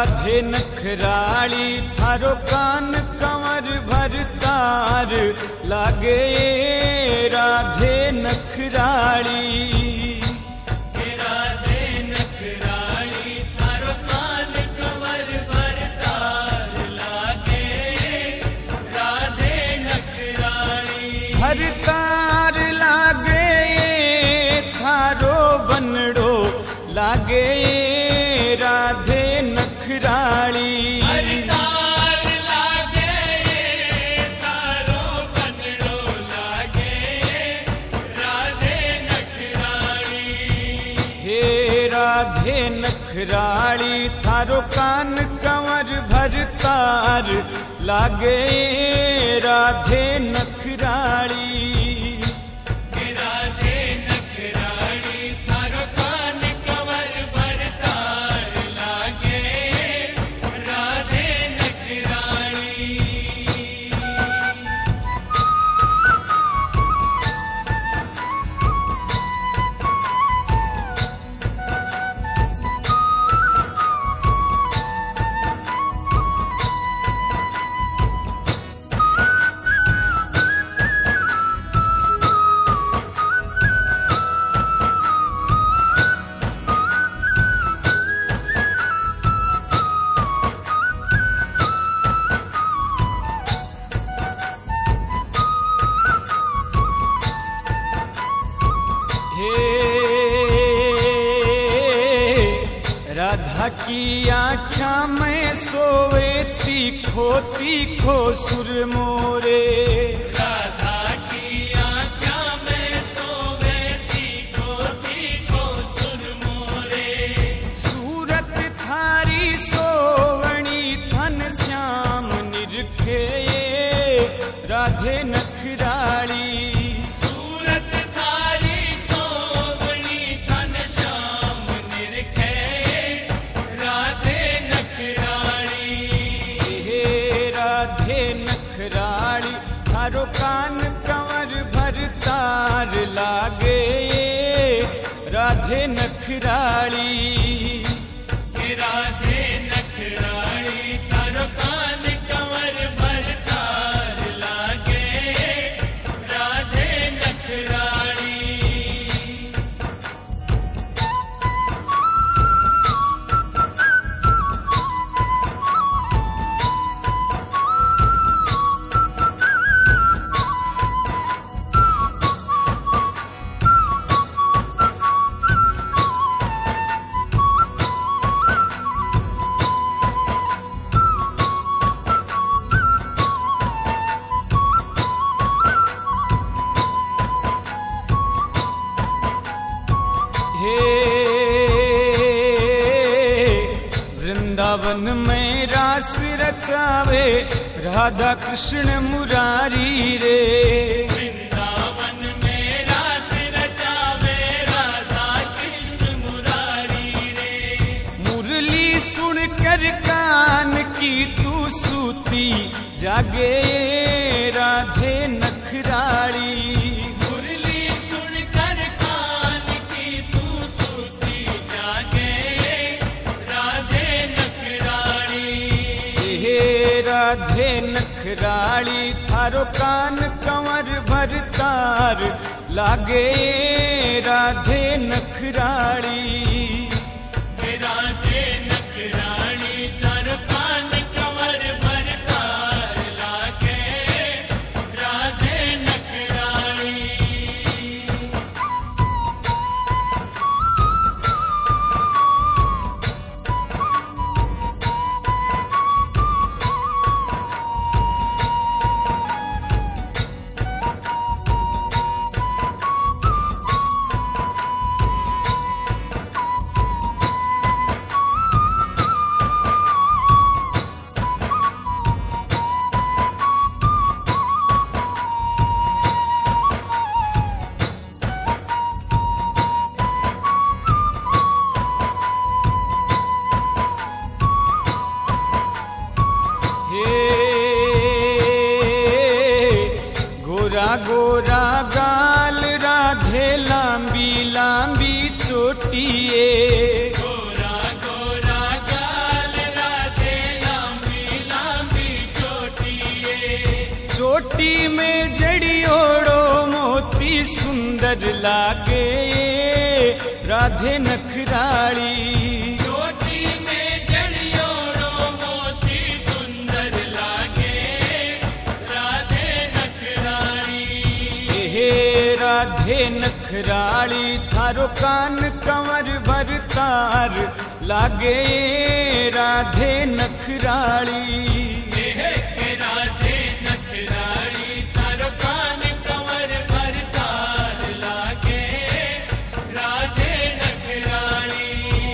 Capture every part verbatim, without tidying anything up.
राधे नखराली थारो कान कंवर भरतार लागे राधे नखराली। राधे नखराली थारो कान कंवर भरतार लागे राधे नखराली। भरतार लागे थारो बनड़ो लागे राधे नखराली। भरतार लागे थारो बनड़ो लागे राधे नखराली। हे राधे नखराली थारो कान कंवर भरतार लागे राधे नखराली। राधे नखराली थारो कान कंवर भरतार लागे राधे नखराली। राधा की आँखा में सोवे तीखो तीखो सुर मोरे। राधा की आँखा में सोवे तीखो तीखो सुर मोरे। सूरत थारी सोवणी थन श्याम निरखे राधे नखराली। सूरत थारी सोवणी थन श्याम निरखे राधे नखराली। हे राधे नखराली थारो कान कंवर भरतार लागे राधे नखराली। राधे नखराली थारो कान कंवर भरतार लागे राधे नखराली। हे वृंदावन में रास रचावे राधा कृष्ण मुरारी रे। वृंदावन में रास रचावे राधा कृष्ण मुरारी रे। मुरली सुन कर कान की तू सूती जागे राधे नखराली। मुरली सुनकर कान की तू सूती जागे राधे नखराली। हे राधे नखराली थारो कान कंवर भरतार लागे राधे नखराली। राधे नखराली थारो कान कंवर भरतार लागे राधे नखराली। गोरा गोरा गाल राधे लांबी लांबी चोटिए। गोरा गोरा गाल सुंदर लागे राधे नखराली। चोटी में जड़ियोड़ो मोती सुंदर लागे राधे नखराली। हे राधे नखराली थारो कान कंवर भरतार लागे राधे नखराली। हे राधे नखराली थारो कान कंवर भरतार लागे राधे नखराली।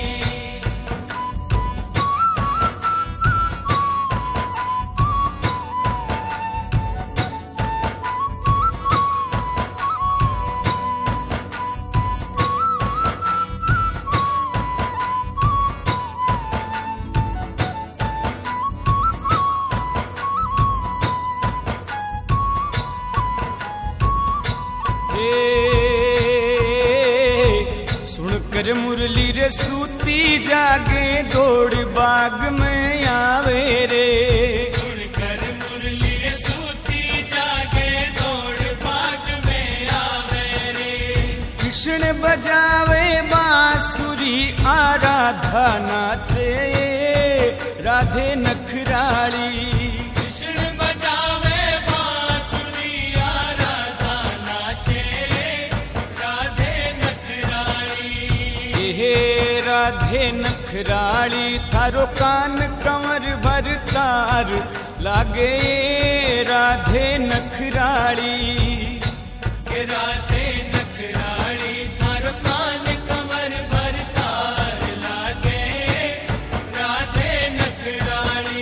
सुनकर मुरली रे सूती जागे दौड़ बाग में आवे रे। सुनकर मुरली सूती जागे दौड़ बाग में आवे रे। कृष्ण बजावे बांसुरी आराधा नाचे राधे नखराली। कृष्ण बजावे बांसुरी आराधा नाचे राधे नखराली। हे राधे नखराली थारो कान कंवर भरतार लागे राधे नखराली। के राधे नखराली थारो कान कंवर भरतार लागे राधे नखराली।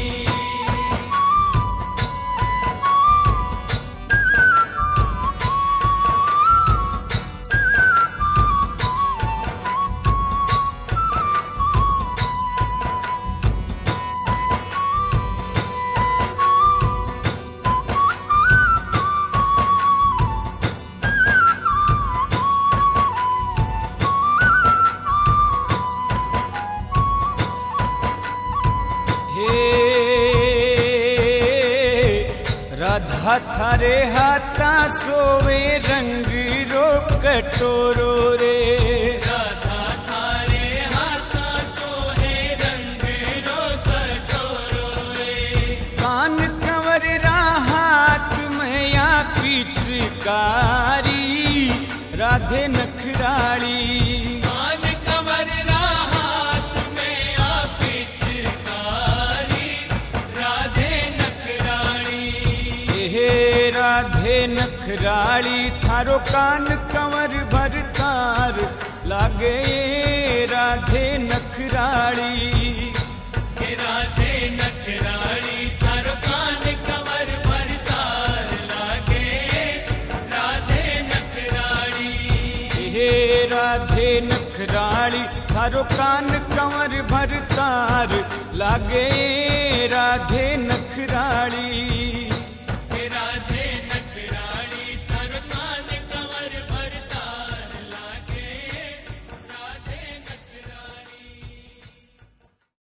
राधा थारे हाथा सोवे रंग रो कटोरो रे। राधा थारे हाथा सोहे रंग रो कटोरो रे। कान कंवर रा हाथ में या पिचकारी राधे नखराली। कान कंवर रा हाथ में आ पिचकारी राधे नखराली। हे राधे नखराली थारो कान कंवर भरतार लागे राधे नखराली। के राधे नखराली थारो कान कंवर भरतार लागे राधे नखराली। हे राधे नखराली थारो कान कंवर भरतार लागे